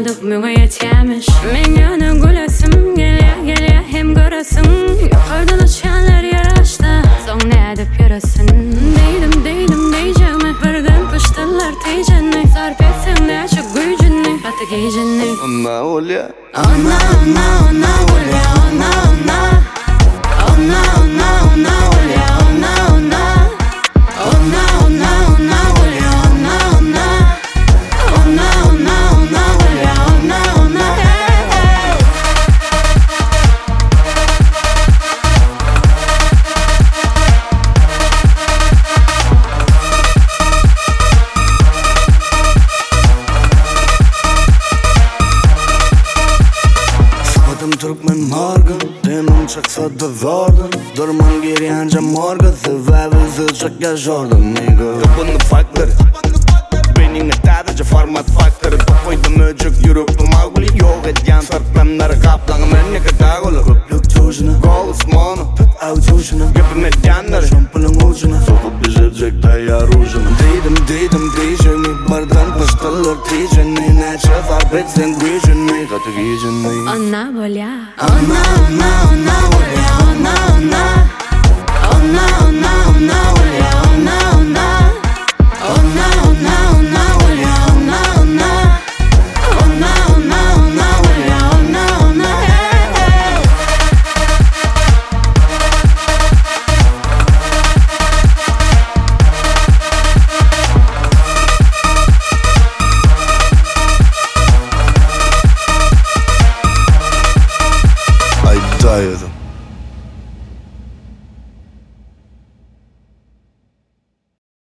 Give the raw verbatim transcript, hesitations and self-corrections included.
Olmadık mügayetyemiş. Men yana gülesim gelya gelya hem göresin. Yukarıdan uçanlar yaraşta son ne edip yarasın. Deydim deydim deyeceğime birden pıştılar teycenni. Sarp etsen de açık gücünni batı giycenni. Ona olya Ona ona ona olya ona ona. Ona ona ona olya ona ona. Ona ona ona olya ona ona. Ona ona ona olya ona ona. Spadım Türkmen morgan Demon çaksa da vardım Durman geri anca morga Sebebi çakya Jordan nigga Kapını farkları Benim sadece format farkları Koydum öcük yürüktüm ağuli Yok etken sarpemleri kaplanım En ne kadar olur Köplük çocuğuna Gol ısmonu Tut av çocuğuna Yapım etkenleri Şampılın ucuna Sokup bizecek tayyar ucuna Deydim deydim diyeceğimi Bardan pıştılar diyeceğini Ne çazar etsen gücünü Katı giyeceğini Ona bolya Ona ona ona bolya ona ona. Ona ona ona bolya ona ona. Ona ona ona bolya ona ona. Ona ona ona bolya ona ona. I died